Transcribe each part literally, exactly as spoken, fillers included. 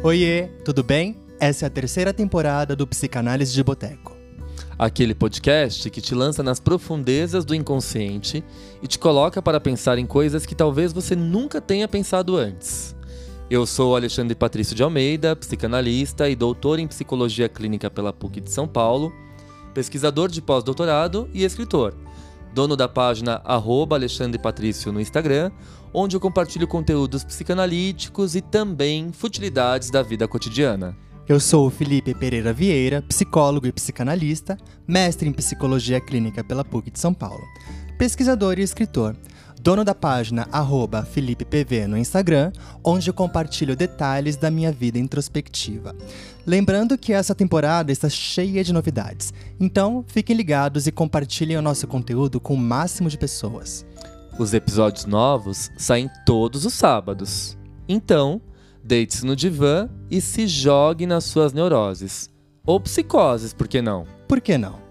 Oiê, tudo bem? Essa é a terceira temporada do Psicanálise de Boteco. Aquele podcast que te lança nas profundezas do inconsciente e te coloca para pensar em coisas que talvez você nunca tenha pensado antes. Eu sou Alexandre Patrício de Almeida, psicanalista e doutor em psicologia clínica pela P U C de São Paulo, pesquisador de pós-doutorado e escritor. Dono da página arroba Alexandre Patrício no Instagram, onde eu compartilho conteúdos psicanalíticos e também futilidades da vida cotidiana. Eu sou o Felipe Pereira Vieira, psicólogo e psicanalista, mestre em psicologia clínica pela P U C de São Paulo, pesquisador e escritor, dono da página arroba Felipe P V no Instagram, onde eu compartilho detalhes da minha vida introspectiva. Lembrando que essa temporada está cheia de novidades, então fiquem ligados e compartilhem o nosso conteúdo com o máximo de pessoas. Os episódios novos saem todos os sábados. Então, deite-se no divã e se jogue nas suas neuroses. Ou psicoses, por que não? Por que não?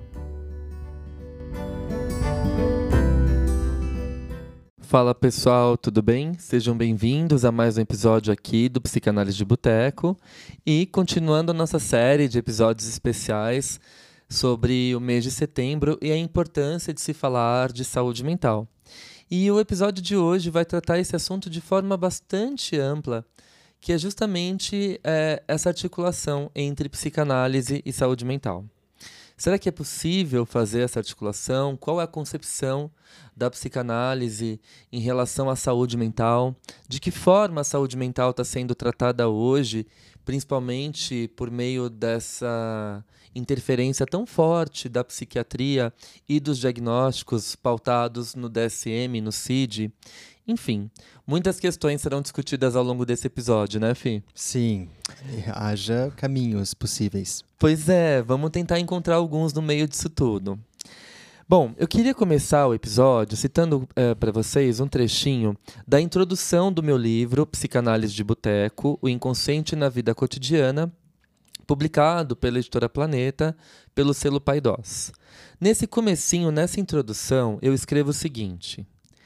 Fala pessoal, tudo bem? Sejam bem-vindos a mais um episódio aqui do Psicanálise de Boteco e continuando a nossa série de episódios especiais sobre o mês de setembro e a importância de se falar de saúde mental. E o episódio de hoje vai tratar esse assunto de forma bastante ampla, que é justamente é, essa articulação entre psicanálise e saúde mental. Será que é possível fazer essa articulação? Qual é a concepção da psicanálise em relação à saúde mental? De que forma a saúde mental está sendo tratada hoje, principalmente por meio dessa interferência tão forte da psiquiatria e dos diagnósticos pautados no D S M, no C I D? Enfim, muitas questões serão discutidas ao longo desse episódio, né, Fih? Sim, haja caminhos possíveis. Pois é, vamos tentar encontrar alguns no meio disso tudo. Bom, eu queria começar o episódio citando é, para vocês um trechinho da introdução do meu livro Psicanálise de Boteco, O Inconsciente na Vida Cotidiana, publicado pela editora Planeta, pelo selo Paidós. Nesse comecinho, nessa introdução, eu escrevo o seguinte: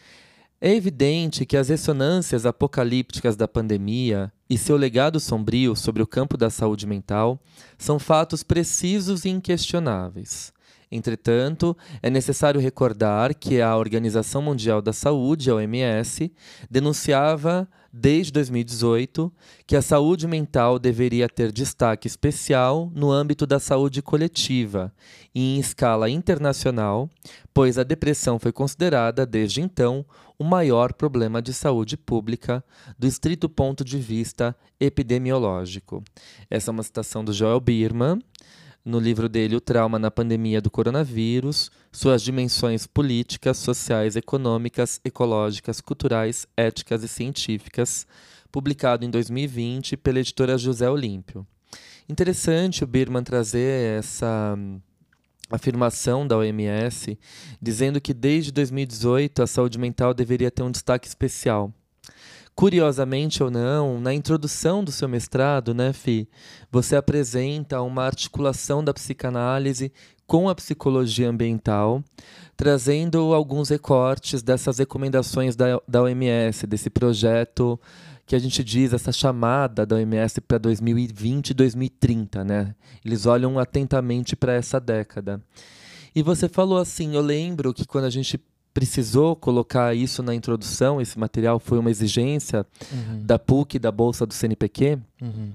é evidente que as ressonâncias apocalípticas da pandemia e seu legado sombrio sobre o campo da saúde mental são fatos precisos e inquestionáveis. Entretanto, é necessário recordar que a Organização Mundial da Saúde, a O M S, denunciava desde dois mil e dezoito que a saúde mental deveria ter destaque especial no âmbito da saúde coletiva e em escala internacional, pois a depressão foi considerada, desde então, o maior problema de saúde pública do estrito ponto de vista epidemiológico. Essa é uma citação do Joel Biermann, no livro dele O Trauma na Pandemia do Coronavírus, Suas Dimensões Políticas, Sociais, Econômicas, Ecológicas, Culturais, Éticas e Científicas, publicado em dois mil e vinte pela editora José Olímpio. Interessante o Biermann trazer essa afirmação da O M S, dizendo que desde dois mil e dezoito a saúde mental deveria ter um destaque especial. Curiosamente ou não, na introdução do seu mestrado, né, Fih, você apresenta uma articulação da psicanálise com a psicologia ambiental, trazendo alguns recortes dessas recomendações da, da O M S, desse projeto que a gente diz, essa chamada da O M S para dois mil e vinte e dois mil e trinta, né? Eles olham atentamente para essa década. E você falou assim, eu lembro que quando a gente precisou colocar isso na introdução, esse material foi uma exigência uhum. da P U C, da Bolsa do C N P Q. Uhum.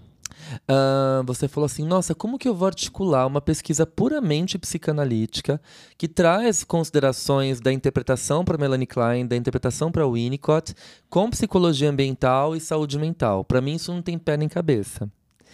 Uh, você falou assim, nossa, como que eu vou articular uma pesquisa puramente psicanalítica que traz considerações da interpretação para Melanie Klein, da interpretação para Winnicott, com psicologia ambiental e saúde mental? Para mim isso não tem pé nem cabeça.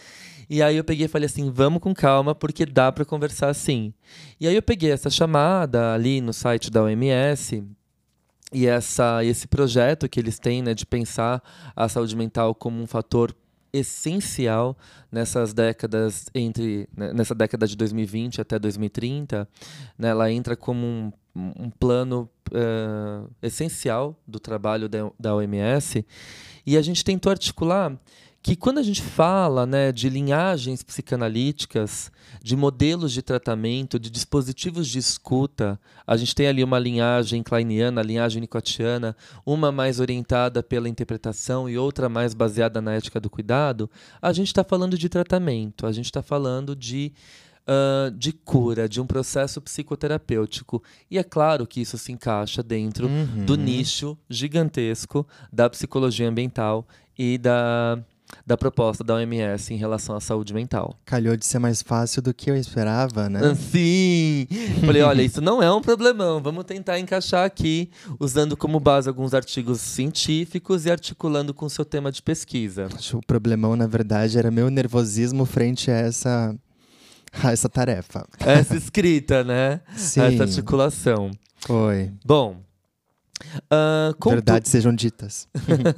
E aí eu peguei e falei assim, vamos com calma, porque dá para conversar assim. E aí eu peguei essa chamada ali no site da O M S e essa, esse projeto que eles têm, né, de pensar a saúde mental como um fator essencial nessas décadas, entre, né, nessa década de dois mil e vinte até dois mil e trinta, né, ela entra como um, um plano uh, essencial do trabalho da, da O M S. E a gente tentou articular que quando a gente fala, né, de linhagens psicanalíticas, de modelos de tratamento, de dispositivos de escuta, a gente tem ali uma linhagem kleiniana, a linhagem winnicottiana, uma mais orientada pela interpretação e outra mais baseada na ética do cuidado, a gente está falando de tratamento, a gente está falando de Uh, de cura, de um processo psicoterapêutico. E é claro que isso se encaixa dentro Uhum. do nicho gigantesco da psicologia ambiental e da, da proposta da O M S em relação à saúde mental. Calhou de ser mais fácil do que eu esperava, né? Sim! Falei, olha, isso não é um problemão, vamos tentar encaixar aqui, usando como base alguns artigos científicos e articulando com o seu tema de pesquisa. O problemão, na verdade, era meu nervosismo frente a essa... Ah, essa tarefa. Essa escrita, né? Sim. Essa articulação. Foi. Bom, uh, contu... verdades sejam ditas.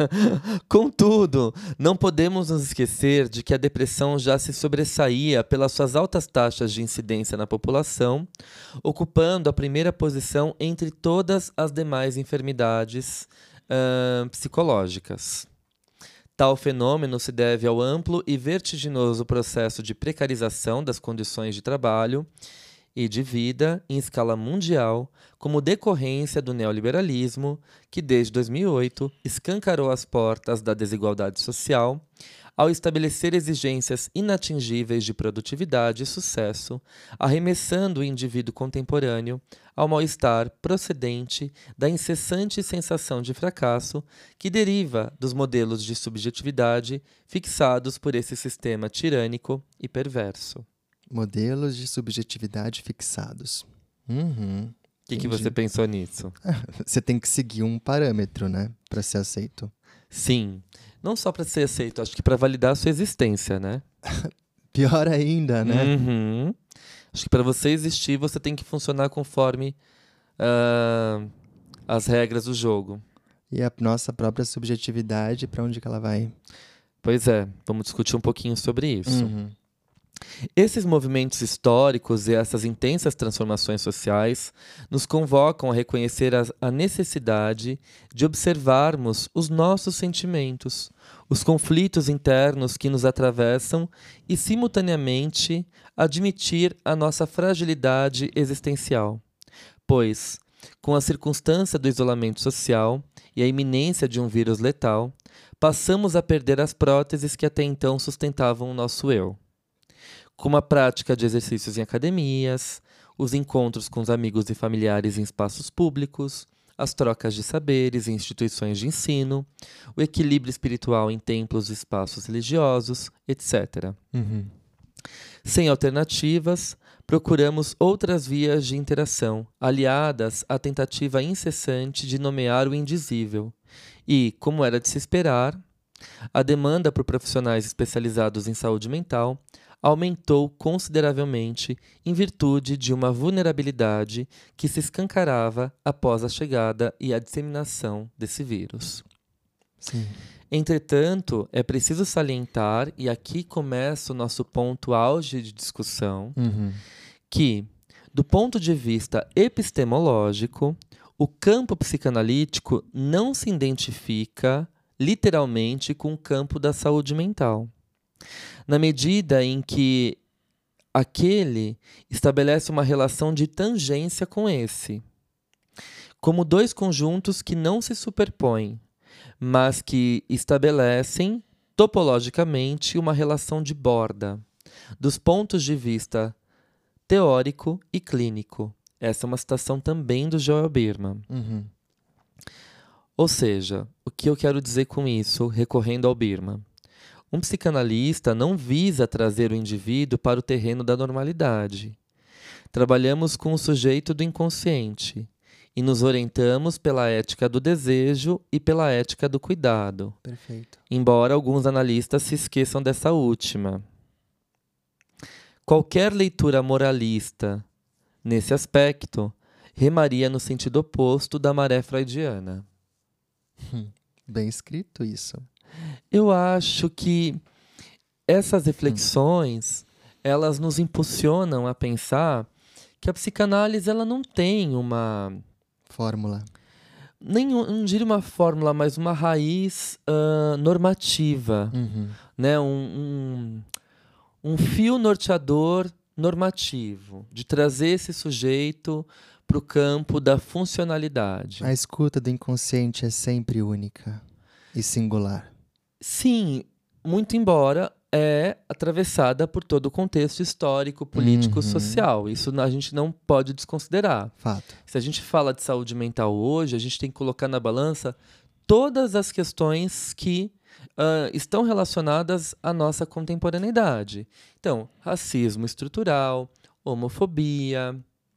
Contudo, não podemos nos esquecer de que a depressão já se sobressaía pelas suas altas taxas de incidência na população, ocupando a primeira posição entre todas as demais enfermidades uh, psicológicas. Tal fenômeno se deve ao amplo e vertiginoso processo de precarização das condições de trabalho e de vida em escala mundial, como decorrência do neoliberalismo, que desde dois mil e oito escancarou as portas da desigualdade social, ao estabelecer exigências inatingíveis de produtividade e sucesso, arremessando o indivíduo contemporâneo ao mal-estar procedente da incessante sensação de fracasso que deriva dos modelos de subjetividade fixados por esse sistema tirânico e perverso. Modelos de subjetividade fixados. Uhum. O que, que você pensou nisso? Você tem que seguir um parâmetro, né? Para ser aceito. Sim. Não só para ser aceito, acho que para validar a sua existência, né? Pior ainda, né? Uhum. Acho que para você existir, você tem que funcionar conforme uh, as regras do jogo. E a nossa própria subjetividade, para onde que ela vai? Pois é, vamos discutir um pouquinho sobre isso. Uhum. Esses movimentos históricos e essas intensas transformações sociais nos convocam a reconhecer a, a necessidade de observarmos os nossos sentimentos, os conflitos internos que nos atravessam e, simultaneamente, admitir a nossa fragilidade existencial. Pois, com a circunstância do isolamento social e a iminência de um vírus letal, passamos a perder as próteses que até então sustentavam o nosso eu. Como a prática de exercícios em academias, os encontros com os amigos e familiares em espaços públicos, as trocas de saberes em instituições de ensino, o equilíbrio espiritual em templos e espaços religiosos, etcétera. Uhum. Sem alternativas, procuramos outras vias de interação, aliadas à tentativa incessante de nomear o indizível. E, como era de se esperar, a demanda por profissionais especializados em saúde mental aumentou consideravelmente em virtude de uma vulnerabilidade que se escancarava após a chegada e a disseminação desse vírus. Sim. Entretanto, é preciso salientar, e aqui começa o nosso ponto auge de discussão, Uhum. que, do ponto de vista epistemológico, o campo psicanalítico não se identifica literalmente com o campo da saúde mental, na medida em que aquele estabelece uma relação de tangência com esse, como dois conjuntos que não se superpõem, mas que estabelecem topologicamente uma relação de borda, dos pontos de vista teórico e clínico. Essa é uma citação também do Joel Birman. Uhum. Ou seja, o que eu quero dizer com isso, recorrendo ao Birman? Um psicanalista não visa trazer o indivíduo para o terreno da normalidade. Trabalhamos com o sujeito do inconsciente e nos orientamos pela ética do desejo e pela ética do cuidado. Perfeito. Embora alguns analistas se esqueçam dessa última. Qualquer leitura moralista nesse aspecto remaria no sentido oposto da maré freudiana. Bem escrito isso. Eu acho que essas reflexões, elas nos impulsionam a pensar que a psicanálise ela não tem uma Fórmula. nem não diria uma fórmula, mas uma raiz uh, normativa, Uhum. né? Um, um, um fio norteador normativo, de trazer esse sujeito para o campo da funcionalidade. A escuta do inconsciente é sempre única e singular. Sim, muito embora é atravessada por todo o contexto histórico, político, Uhum. social. Isso a gente não pode desconsiderar. Fato. Se a gente fala de saúde mental hoje, a gente tem que colocar na balança todas as questões que uh, estão relacionadas à nossa contemporaneidade. Então, racismo estrutural, homofobia,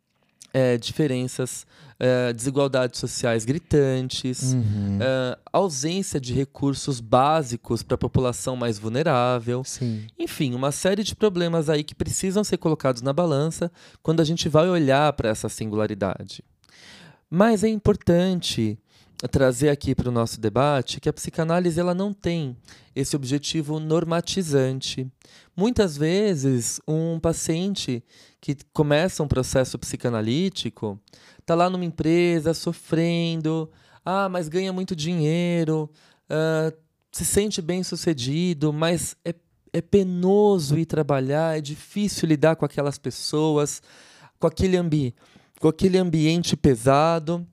é, diferenças, é, desigualdades sociais gritantes, Uhum. é, ausência de recursos básicos para a população mais vulnerável. Sim. Enfim, uma série de problemas aí que precisam ser colocados na balança quando a gente vai olhar para essa singularidade. Mas é importante trazer aqui para o nosso debate que a psicanálise ela não tem esse objetivo normatizante. Muitas vezes, um paciente que começa um processo psicanalítico está lá numa empresa sofrendo, ah, mas ganha muito dinheiro, uh, se sente bem-sucedido, mas é, é penoso ir trabalhar, é difícil lidar com aquelas pessoas, com aquele, ambi com aquele ambiente pesado.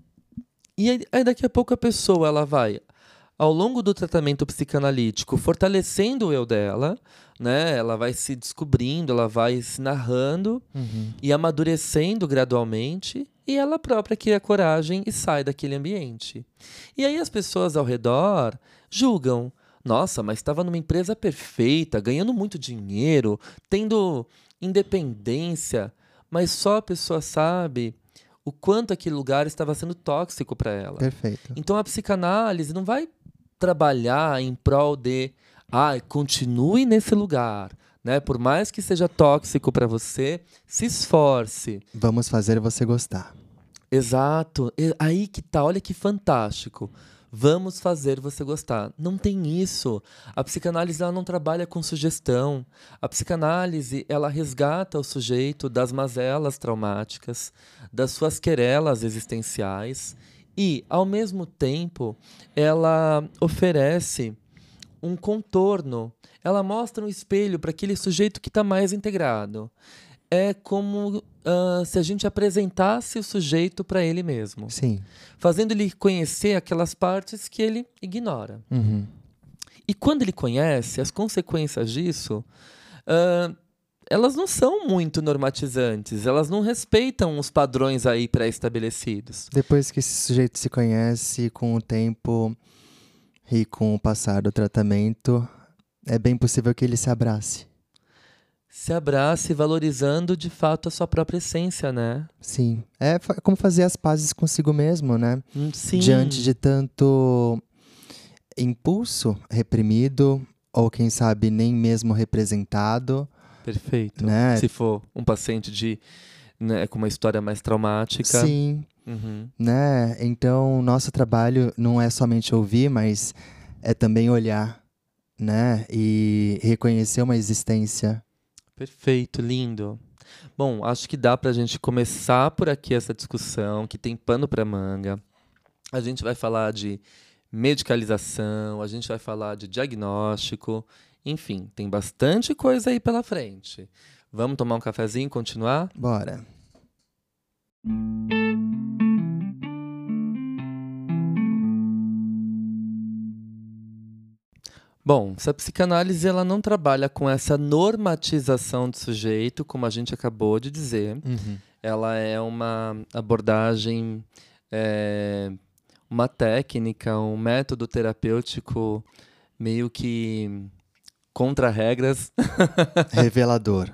E aí, aí daqui a pouco a pessoa ela vai, ao longo do tratamento psicanalítico, fortalecendo o eu dela, né? Ela vai se descobrindo, ela vai se narrando Uhum. e amadurecendo gradualmente, e ela própria cria coragem e sai daquele ambiente. E aí as pessoas ao redor julgam. Nossa, mas estava numa empresa perfeita, ganhando muito dinheiro, tendo independência, mas só a pessoa sabe o quanto aquele lugar estava sendo tóxico para ela. Perfeito. Então a psicanálise não vai trabalhar em prol de, ah, continue nesse lugar, né? Por mais que seja tóxico para você, se esforce. Vamos fazer você gostar. Exato. E aí que tá, olha que fantástico. Vamos fazer você gostar. Não tem isso. A psicanálise ela não trabalha com sugestão. A psicanálise ela resgata o sujeito das mazelas traumáticas, das suas querelas existenciais e, ao mesmo tempo, ela oferece um contorno. Ela mostra um espelho para aquele sujeito que está mais integrado. É como uh, se a gente apresentasse o sujeito para ele mesmo. Sim. Fazendo ele conhecer aquelas partes que ele ignora. Uhum. E quando ele conhece, as consequências disso, uh, elas não são muito normatizantes. Elas não respeitam os padrões aí pré-estabelecidos. Depois que esse sujeito se conhece, com o tempo e com o passar do tratamento, é bem possível que ele se abrace. Se abrace valorizando de fato a sua própria essência, né? Sim. É fa- como fazer as pazes consigo mesmo, né? Hum, Sim. Diante de tanto impulso reprimido, ou quem sabe nem mesmo representado, Perfeito. né? Se for um paciente de, né, com uma história mais traumática. Sim, Uhum. né? Então, nosso trabalho não é somente ouvir, mas é também olhar, né? E reconhecer uma existência. Perfeito, lindo. Bom, acho que dá pra gente começar por aqui essa discussão, que tem pano pra manga. A gente vai falar de medicalização, a gente vai falar de diagnóstico, enfim, tem bastante coisa aí pela frente. Vamos tomar um cafezinho e continuar? Bora. Bom, se a psicanálise ela não trabalha com essa normatização do sujeito, como a gente acabou de dizer, Uhum. ela é uma abordagem, é, uma técnica, um método terapêutico meio que contra regras, Revelador.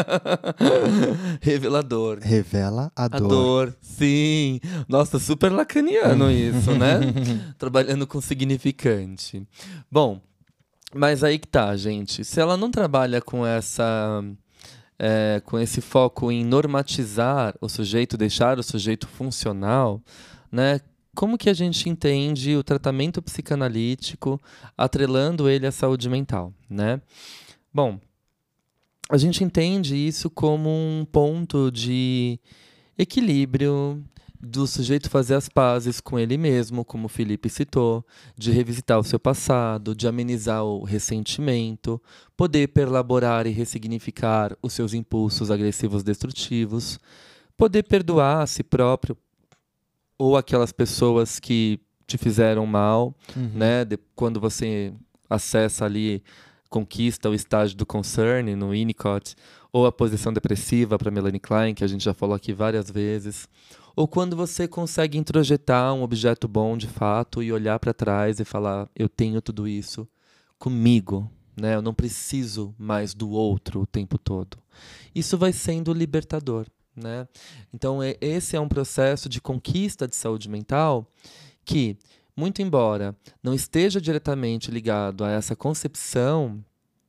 revelador. Revela a A dor. dor, sim. Nossa, super lacaniano isso, né? Trabalhando com significante. Bom, mas aí que tá, gente. Se ela não trabalha com essa, é, com esse foco em normatizar o sujeito, deixar o sujeito funcional, né? Como que a gente entende o tratamento psicanalítico atrelando ele à saúde mental, né? Bom, a gente entende isso como um ponto de equilíbrio, do sujeito fazer as pazes com ele mesmo, como o Felipe citou, de revisitar o seu passado, de amenizar o ressentimento, poder perlaborar e ressignificar os seus impulsos agressivos destrutivos, poder perdoar a si próprio ou aquelas pessoas que te fizeram mal, Uhum. né? De, quando você acessa ali, conquista o estágio do concern no Winnicott, ou a posição depressiva para Melanie Klein, que a gente já falou aqui várias vezes, ou quando você consegue introjetar um objeto bom de fato e olhar para trás e falar, eu tenho tudo isso comigo, né? Eu não preciso mais do outro o tempo todo. Isso vai sendo libertador, né? Então, é, esse é um processo de conquista de saúde mental que, muito embora não esteja diretamente ligado a essa concepção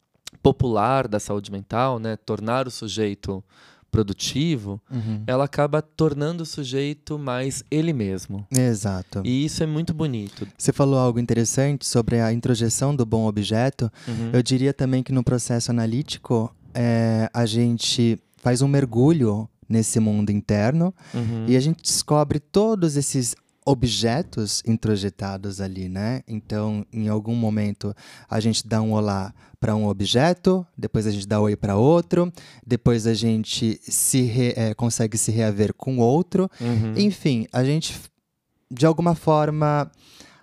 popular da saúde mental, né, tornar o sujeito produtivo, Uhum. ela acaba tornando o sujeito mais ele mesmo. Exato. E isso é muito bonito. Você falou algo interessante sobre a introjeção do bom objeto. Uhum. Eu diria também que no processo analítico, é, a gente faz um mergulho nesse mundo interno Uhum. e a gente descobre todos esses objetos introjetados ali, né? Então, em algum momento, a gente dá um olá para um objeto, depois a gente dá oi para outro, depois a gente se re, é, consegue se reaver com outro. Uhum. Enfim, a gente, de alguma forma,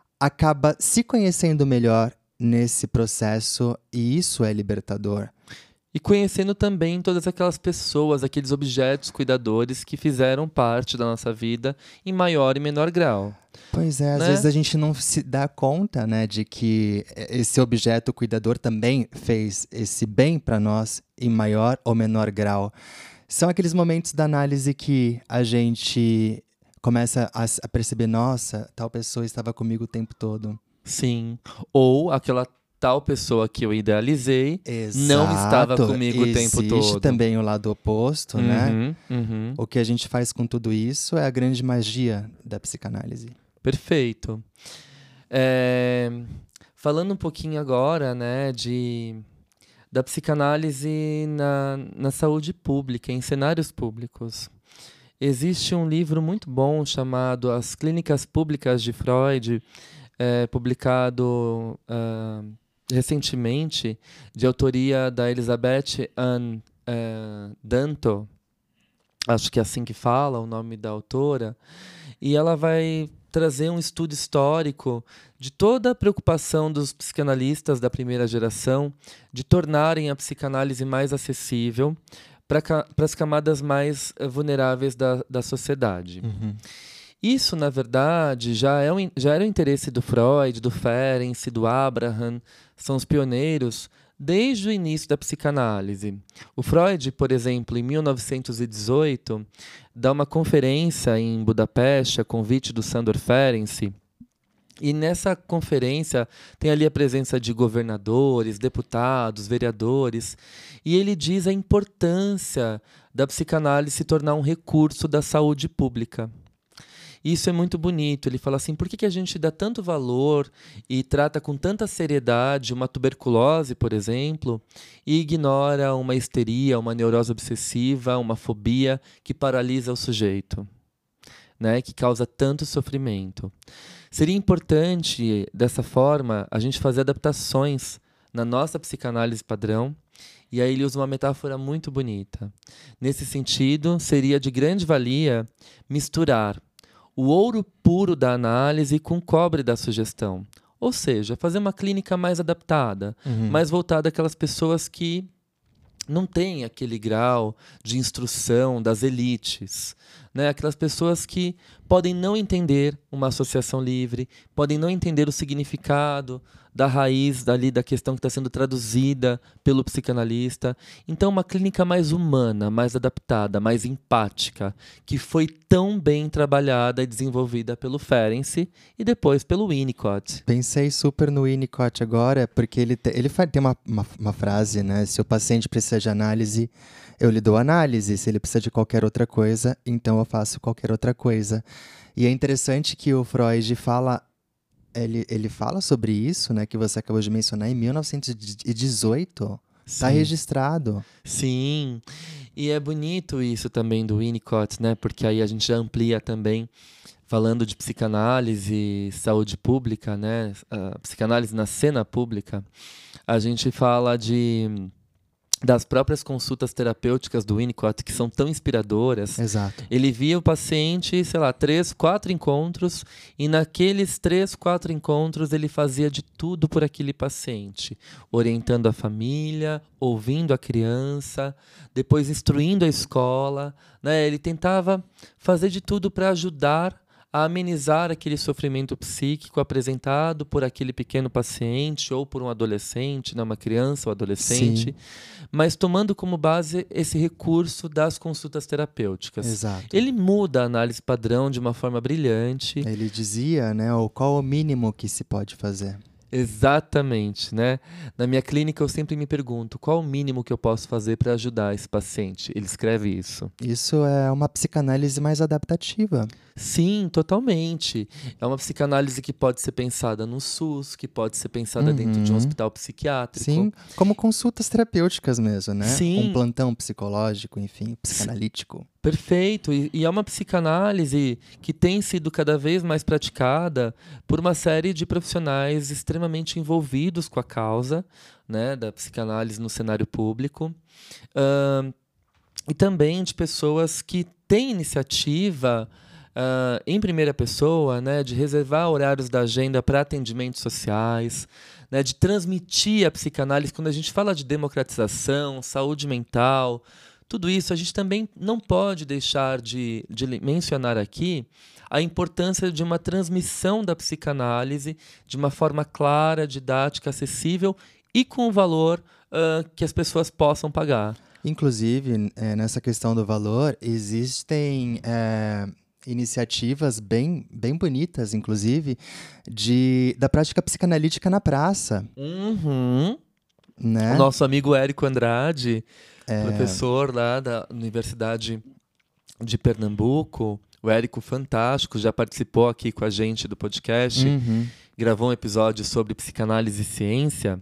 acaba se conhecendo melhor nesse processo e isso é libertador. E conhecendo também todas aquelas pessoas, aqueles objetos cuidadores que fizeram parte da nossa vida em maior e menor grau. Pois é, às né? vezes a gente não se dá conta, né, de que esse objeto cuidador também fez esse bem para nós em maior ou menor grau. São aqueles momentos da análise que a gente começa a, a perceber, nossa, tal pessoa estava comigo o tempo todo. Sim. Ou aquela tal pessoa que eu idealizei Exato. não estava comigo o tempo todo. Existe também o lado oposto, uhum, né? Uhum. O que a gente faz com tudo isso é a grande magia da psicanálise. Perfeito. É, falando um pouquinho agora, né, de, da psicanálise na, na saúde pública, em cenários públicos. Existe um livro muito bom chamado As Clínicas Públicas de Freud, é, publicado uh, recentemente, de autoria da Elizabeth Ann uh, Danto, acho que é assim que fala o nome da autora, e ela vai trazer um estudo histórico de toda a preocupação dos psicanalistas da primeira geração de tornarem a psicanálise mais acessível para ca- as camadas mais uh, vulneráveis da, da sociedade. Uhum. Isso, na verdade, já, é um, já era o interesse do Freud, do Ferenczi, do Abraham, são os pioneiros desde o início da psicanálise. O Freud, por exemplo, em mil novecentos e dezoito, dá uma conferência em Budapeste, a convite do Sándor Ferenczi, e nessa conferência tem ali a presença de governadores, deputados, vereadores, e ele diz a importância da psicanálise se tornar um recurso da saúde pública. Isso é muito bonito. Ele fala assim, por que, que a gente dá tanto valor e trata com tanta seriedade uma tuberculose, por exemplo, e ignora uma histeria, uma neurose obsessiva, uma fobia que paralisa o sujeito, né, que causa tanto sofrimento. Seria importante, dessa forma, a gente fazer adaptações na nossa psicanálise padrão, e aí ele usa uma metáfora muito bonita. Nesse sentido, seria de grande valia misturar o ouro puro da análise com o cobre da sugestão. Ou seja, fazer uma clínica mais adaptada, Uhum. mais voltada àquelas pessoas que não têm aquele grau de instrução das elites, né? Aquelas pessoas que podem não entender uma associação livre, podem não entender o significado da raiz dali da questão que está sendo traduzida pelo psicanalista. Então, uma clínica mais humana, mais adaptada, mais empática, que foi tão bem trabalhada e desenvolvida pelo Ferenczi e depois pelo Winnicott. Pensei super no Winnicott agora, porque ele, te, ele tem uma, uma, uma frase, né? Se o paciente precisa de análise, eu lhe dou análise. Se ele precisa de qualquer outra coisa, então eu faço qualquer outra coisa. E é interessante que o Freud fala, ele, ele fala sobre isso, né? Que você acabou de mencionar, em mil novecentos e dezoito. Está registrado. Sim. E é bonito isso também do Winnicott, né? Porque aí a gente já amplia também, falando de psicanálise, saúde pública, né? A psicanálise na cena pública. A gente fala de... das próprias consultas terapêuticas do Winnicott, que são tão inspiradoras. Exato. Ele via o paciente, sei lá, três, quatro encontros, e naqueles três, quatro encontros ele fazia de tudo por aquele paciente, orientando a família, ouvindo a criança, depois instruindo a escola, né? Ele tentava fazer de tudo para ajudar a amenizar aquele sofrimento psíquico apresentado por aquele pequeno paciente ou por um adolescente, né, uma criança ou adolescente, Sim. mas tomando como base esse recurso das consultas terapêuticas. Exato. Ele muda a análise padrão de uma forma brilhante. Ele dizia, né, o qual o mínimo que se pode fazer. Exatamente, né? Na minha clínica eu sempre me pergunto qual o mínimo que eu posso fazer para ajudar esse paciente. Ele escreve isso. Isso é uma psicanálise mais adaptativa. Sim, totalmente. É uma psicanálise que pode ser pensada no SUS, que pode ser pensada Uhum. dentro de um hospital psiquiátrico. Sim, como consultas terapêuticas mesmo, né? Sim. Um plantão psicológico, enfim, psicanalítico. Perfeito. E, e é uma psicanálise que tem sido cada vez mais praticada por uma série de profissionais extremamente envolvidos com a causa, né, da psicanálise no cenário público. Uh, e também de pessoas que têm iniciativa Uh, em primeira pessoa, né, de reservar horários da agenda para atendimentos sociais, né, de transmitir a psicanálise. Quando a gente fala de democratização, saúde mental, tudo isso, a gente também não pode deixar de, de mencionar aqui a importância de uma transmissão da psicanálise de uma forma clara, didática, acessível e com valor uh, que as pessoas possam pagar. Inclusive, é, nessa questão do valor, existem... É... iniciativas bem, bem bonitas, inclusive, de, da prática psicanalítica na praça. Uhum. Né? O nosso amigo Érico Andrade, é... professor lá da Universidade de Pernambuco, o Érico fantástico, já participou aqui com a gente do podcast, uhum. gravou um episódio sobre psicanálise e ciência.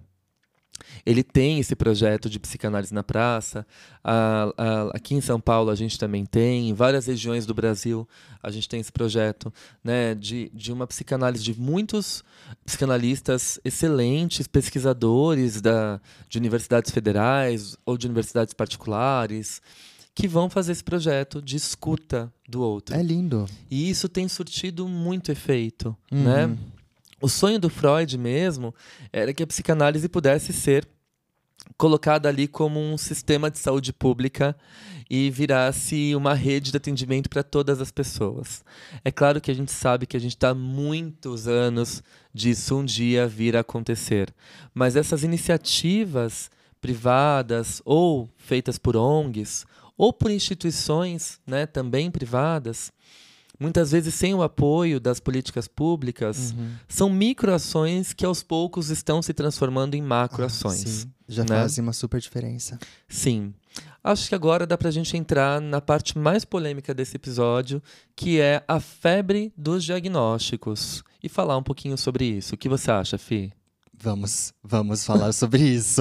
Ele tem esse projeto de psicanálise na praça. A, a, aqui em São Paulo a gente também tem. Em várias regiões do Brasil a gente tem esse projeto, né, de, de uma psicanálise de muitos psicanalistas excelentes, pesquisadores da, de universidades federais ou de universidades particulares, que vão fazer esse projeto de escuta do outro. É lindo. E isso tem surtido muito efeito, uhum. né? O sonho do Freud mesmo era que a psicanálise pudesse ser colocada ali como um sistema de saúde pública e virasse uma rede de atendimento para todas as pessoas. É claro que a gente sabe que a gente está há muitos anos disso um dia vir a acontecer. Mas essas iniciativas privadas ou feitas por O N Gs ou por instituições, né, também privadas, muitas vezes sem o apoio das políticas públicas, uhum. são microações que aos poucos estão se transformando em macroações. Ah, sim. Já né? fazem uma super diferença. Sim. Acho que agora dá pra gente entrar na parte mais polêmica desse episódio, que é a febre dos diagnósticos, e falar um pouquinho sobre isso. O que você acha, Fih? Vamos, vamos falar sobre isso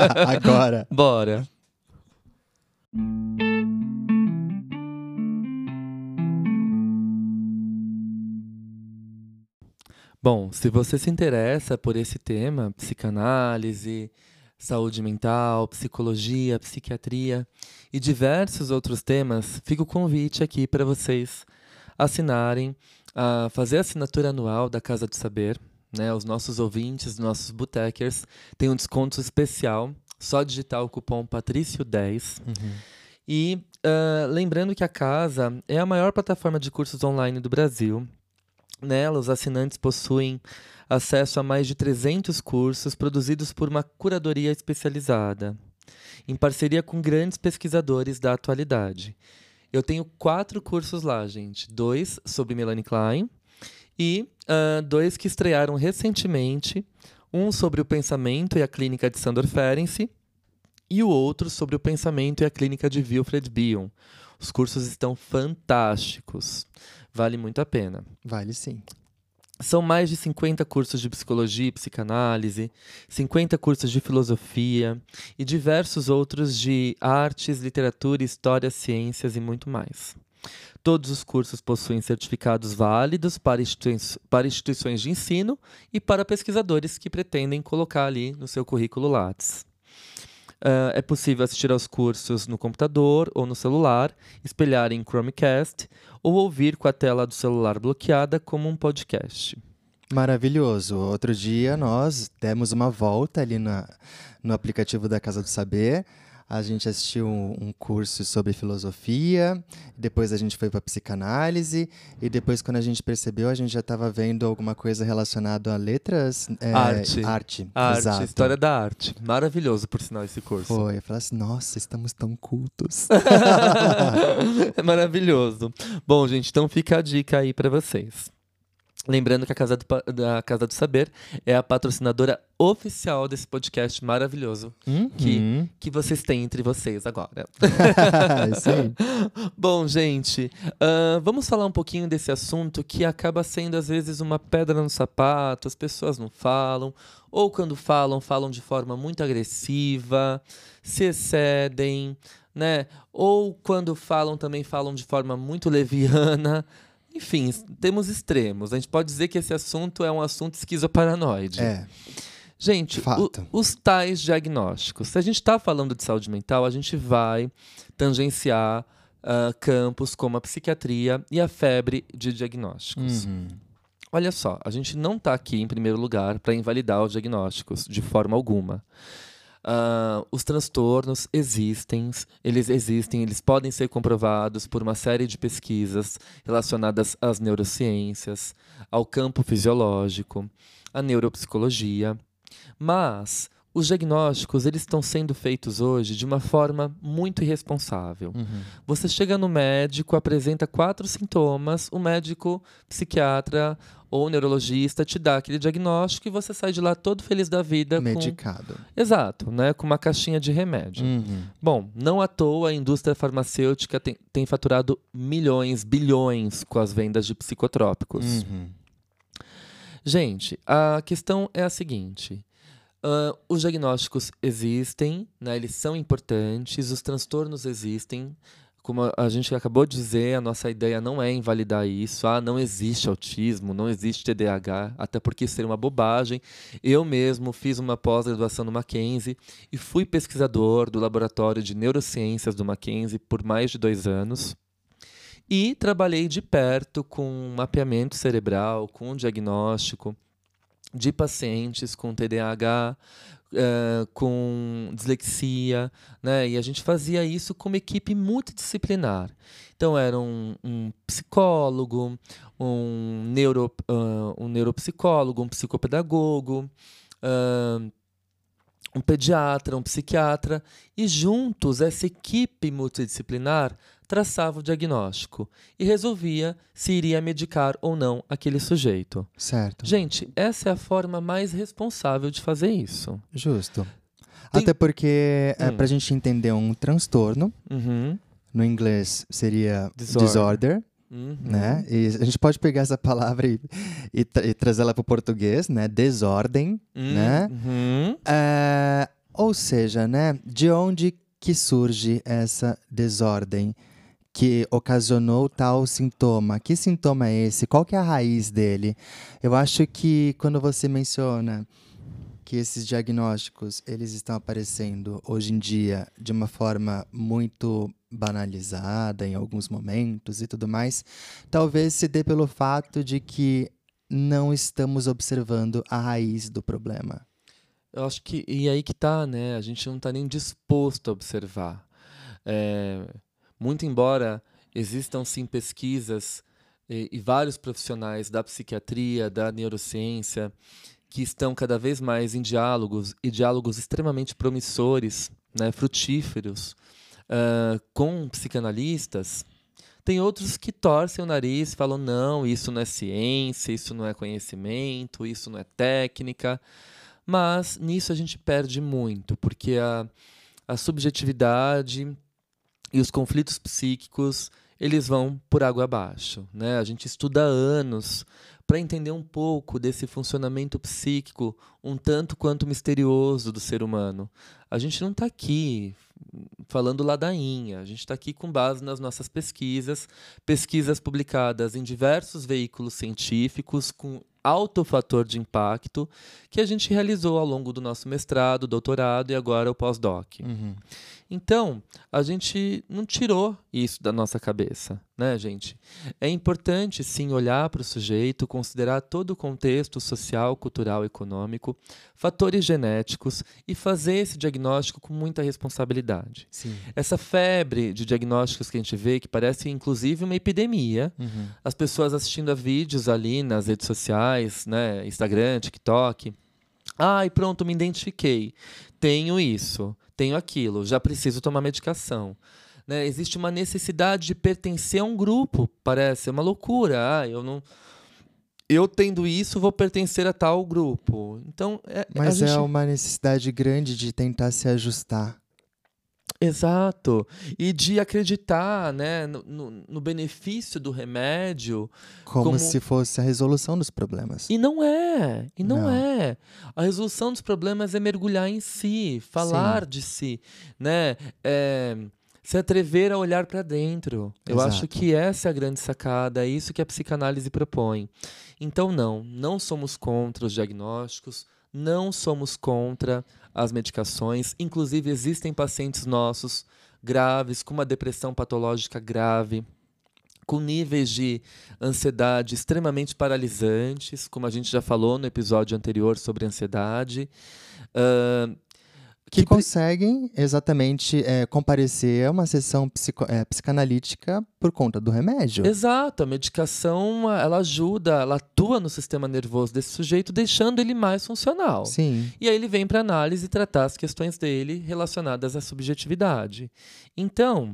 agora. Bora. Bom, se você se interessa por esse tema, psicanálise, saúde mental, psicologia, psiquiatria e diversos outros temas, fica o convite aqui para vocês assinarem, a fazer a assinatura anual da Casa do Saber. Né? Os nossos ouvintes, nossos botecers, têm um desconto especial, só digitar o cupom Patrício dez. Uhum. E uh, lembrando que a Casa é a maior plataforma de cursos online do Brasil. Nela, os assinantes possuem acesso a mais de trezentos cursos produzidos por uma curadoria especializada, em parceria com grandes pesquisadores da atualidade. Eu tenho quatro cursos lá, gente. Dois sobre Melanie Klein e uh, dois que estrearam recentemente. Um sobre o pensamento e a clínica de Sandor Ferenczi e o outro sobre o pensamento e a clínica de Wilfred Bion. Os cursos estão fantásticos. Vale muito a pena. Vale sim. São mais de cinquenta cursos de psicologia e psicanálise, cinquenta cursos de filosofia e diversos outros de artes, literatura, história, ciências e muito mais. Todos os cursos possuem certificados válidos para, institui- para instituições de ensino e para pesquisadores que pretendem colocar ali no seu currículo Lattes. Uh, é possível assistir aos cursos no computador ou no celular, espelhar em Chromecast ou ouvir com a tela do celular bloqueada como um podcast. Maravilhoso. Outro dia nós demos uma volta ali na, no aplicativo da Casa do Saber. A gente assistiu um, um curso sobre filosofia, depois a gente foi para psicanálise, e depois, quando a gente percebeu, a gente já estava vendo alguma coisa relacionada a letras. É, arte. Arte. Arte, Exato. História da arte. Maravilhoso, por sinal, esse curso. Foi. Eu falei assim, nossa, estamos tão cultos. É maravilhoso. Bom, gente, então fica a dica aí para vocês. Lembrando que a Casa do, da Casa do Saber é a patrocinadora oficial desse podcast maravilhoso Uhum. que, que vocês têm entre vocês agora. Isso aí. Bom, gente, uh, vamos falar um pouquinho desse assunto que acaba sendo, às vezes, uma pedra no sapato. As pessoas não falam, ou quando falam, falam de forma muito agressiva, se excedem, né? Ou quando falam, também falam de forma muito leviana. Enfim, temos extremos. A gente pode dizer que esse assunto é um assunto esquizoparanoide. É. Gente, o, os tais diagnósticos. Se a gente está falando de saúde mental, a gente vai tangenciar uh, campos como a psiquiatria e a febre de diagnósticos. Uhum. Olha só, a gente não está aqui, em primeiro lugar, para invalidar os diagnósticos, de forma alguma. Uh, os transtornos existem, eles existem, eles podem ser comprovados por uma série de pesquisas relacionadas às neurociências, ao campo fisiológico, à neuropsicologia, mas os diagnósticos eles estão sendo feitos hoje de uma forma muito irresponsável. Uhum. Você chega no médico, apresenta quatro sintomas, o médico, psiquiatra ou neurologista te dá aquele diagnóstico e você sai de lá todo feliz da vida. Medicado. Com... Exato, né? Com uma caixinha de remédio. Uhum. Bom, não à toa a indústria farmacêutica tem, tem faturado milhões, bilhões com as vendas de psicotrópicos. Uhum. Gente, a questão é a seguinte. Uh, os diagnósticos existem, né? Eles são importantes, os transtornos existem. Como a gente acabou de dizer, a nossa ideia não é invalidar isso. Ah, não existe autismo, não existe T D A H, até porque isso seria uma bobagem. Eu mesmo fiz uma pós-graduação no Mackenzie e fui pesquisador do laboratório de neurociências do Mackenzie por mais de dois anos. E trabalhei de perto com mapeamento cerebral, com diagnóstico de pacientes com T D A H, uh, com dislexia, né? E a gente fazia isso com uma equipe multidisciplinar. Então, era um, um psicólogo, um, neuro, uh, um neuropsicólogo, um psicopedagogo, uh, um pediatra, um psiquiatra, e juntos, essa equipe multidisciplinar traçava o diagnóstico e resolvia se iria medicar ou não aquele sujeito. Certo. Gente, essa é a forma mais responsável de fazer isso. Justo. Tem... Até porque, hum. é, pra gente entender um transtorno, uhum. no inglês seria disorder, disorder uhum. né? E a gente pode pegar essa palavra e, e, tra e trazer ela para o português, né? Desordem, uhum. né? Uhum. É, ou seja, né? De onde que surge essa desordem que ocasionou tal sintoma? Que sintoma é esse? Qual que é a raiz dele? Eu acho que quando você menciona que esses diagnósticos eles estão aparecendo hoje em dia de uma forma muito banalizada em alguns momentos e tudo mais, talvez se dê pelo fato de que não estamos observando a raiz do problema. Eu acho que, e aí que tá, né? A gente não está nem disposto a observar. É, muito embora existam sim pesquisas e, e vários profissionais da psiquiatria, da neurociência, que estão cada vez mais em diálogos, e diálogos extremamente promissores, né, frutíferos, uh, com psicanalistas, tem outros que torcem o nariz e falam, não, isso não é ciência, isso não é conhecimento, isso não é técnica. Mas nisso a gente perde muito, porque a, a subjetividade e os conflitos psíquicos, eles vão por água abaixo, né? A gente estuda há anos para entender um pouco desse funcionamento psíquico um tanto quanto misterioso do ser humano. A gente não está aqui falando ladainha, a gente está aqui com base nas nossas pesquisas, pesquisas publicadas em diversos veículos científicos, com alto fator de impacto, que a gente realizou ao longo do nosso mestrado, doutorado e agora o pós-doc. Uhum. Então, a gente não tirou isso da nossa cabeça, né, gente? É importante, sim, olhar para o sujeito, considerar todo o contexto social, cultural, econômico, fatores genéticos e fazer esse diagnóstico com muita responsabilidade. Sim. Essa febre de diagnósticos que a gente vê, que parece inclusive uma epidemia, Uhum. as pessoas assistindo a vídeos ali nas redes sociais, né, Instagram, TikTok. Ai, pronto, me identifiquei. Tenho isso, tenho aquilo, já preciso tomar medicação. Né? Existe uma necessidade de pertencer a um grupo, parece, é uma loucura. Ah, eu não... Eu tendo isso, vou pertencer a tal grupo. Então, é, Mas a é gente... uma necessidade grande de tentar se ajustar. Exato. E de acreditar, né, no, no, no benefício do remédio. Como, como se fosse a resolução dos problemas. E não é, e não, Não. é. A resolução dos problemas é mergulhar em si, falar Sim. de si, né? É, se atrever a olhar para dentro. Eu Exato. acho que essa é a grande sacada, é isso que a psicanálise propõe. Então, não, não somos contra os diagnósticos, não somos contra as medicações. Inclusive, existem pacientes nossos graves, com uma depressão patológica grave, com níveis de ansiedade extremamente paralisantes, como a gente já falou no episódio anterior sobre ansiedade. Uh, Que, que pre- conseguem exatamente é, comparecer a uma sessão psico- é, psicanalítica por conta do remédio. Exato, a medicação ela ajuda, ela atua no sistema nervoso desse sujeito, deixando ele mais funcional. Sim. E aí ele vem para análise tratar as questões dele relacionadas à subjetividade. Então,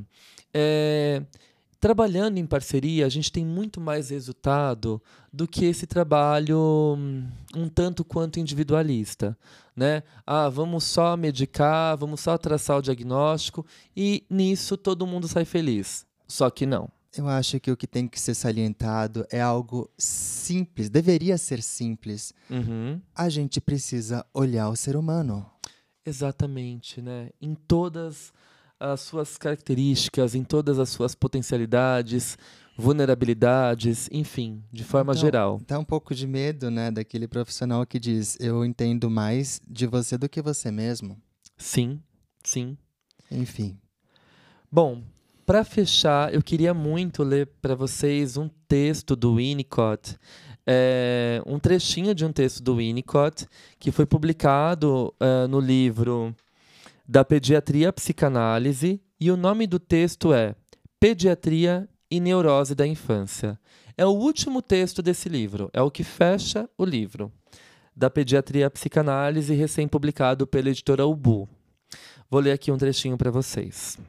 é, trabalhando em parceria, a gente tem muito mais resultado do que esse trabalho hum, um tanto quanto individualista. Né? Ah, vamos só medicar, vamos só traçar o diagnóstico e nisso todo mundo sai feliz. Só que não. Eu acho que o que tem que ser salientado é algo simples, deveria ser simples. Uhum. A gente precisa olhar o ser humano. Exatamente, né? Em todas as suas características, em todas as suas potencialidades, vulnerabilidades, enfim, de forma Então, geral. Dá um pouco de medo, né, daquele profissional que diz: eu entendo mais de você do que você mesmo. Sim, sim. Enfim. Bom, para fechar, eu queria muito ler para vocês um texto do Winnicott, é, um trechinho de um texto do Winnicott, que foi publicado uh, no livro da Pediatria Psicanálise, e o nome do texto é Pediatria e Neurose da Infância. É o último texto desse livro, é o que fecha o livro, da Pediatria Psicanálise, recém-publicado pela editora Ubu. Vou ler aqui um trechinho para vocês.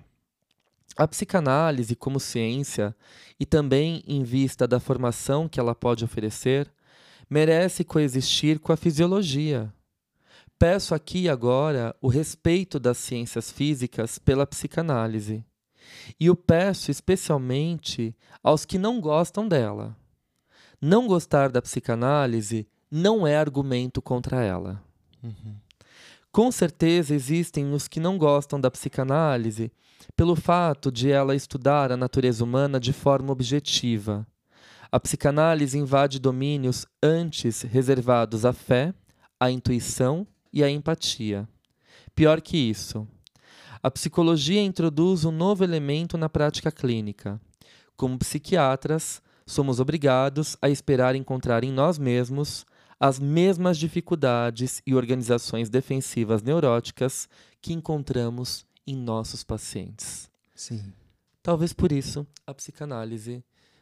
A psicanálise, como ciência, e também em vista da formação que ela pode oferecer, merece coexistir com a fisiologia. Peço aqui agora o respeito das ciências físicas pela psicanálise. E o peço especialmente aos que não gostam dela. Não gostar da psicanálise não é argumento contra ela. Uhum. Com certeza existem os que não gostam da psicanálise pelo fato de ela estudar a natureza humana de forma objetiva. A psicanálise invade domínios antes reservados à fé, à intuição e à empatia. Pior que isso, a psicologia introduz um novo elemento na prática clínica. Como psiquiatras, somos obrigados a esperar encontrar em nós mesmos as mesmas dificuldades e organizações defensivas neuróticas que encontramos em nossos pacientes. Sim. Talvez por isso a psicanálise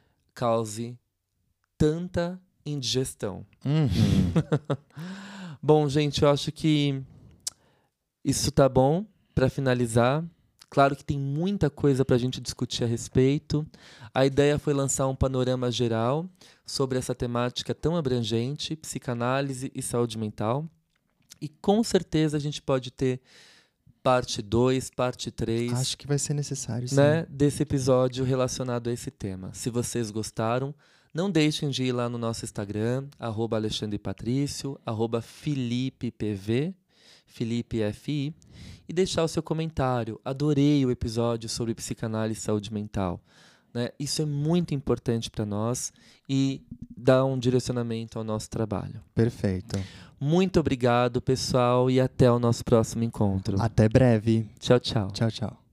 cause tanta indigestão. Uhum. Bom, gente, eu acho que isso tá bom para finalizar. Claro que tem muita coisa para a gente discutir a respeito. A ideia foi lançar um panorama geral sobre essa temática tão abrangente, psicanálise e saúde mental. E com certeza a gente pode ter parte dois, parte três, Acho que vai ser necessário, sim. né, desse episódio relacionado a esse tema. Se vocês gostaram, Não deixem de ir lá no nosso Instagram, arroba Alexandre Patrício, arroba Felipe P V, Felipe F I, e deixar o seu comentário. Adorei o episódio sobre psicanálise e saúde mental. Né? Isso é muito importante para nós e dá um direcionamento ao nosso trabalho. Perfeito. Muito obrigado, pessoal, e até o nosso próximo encontro. Até breve. Tchau, tchau. Tchau, tchau.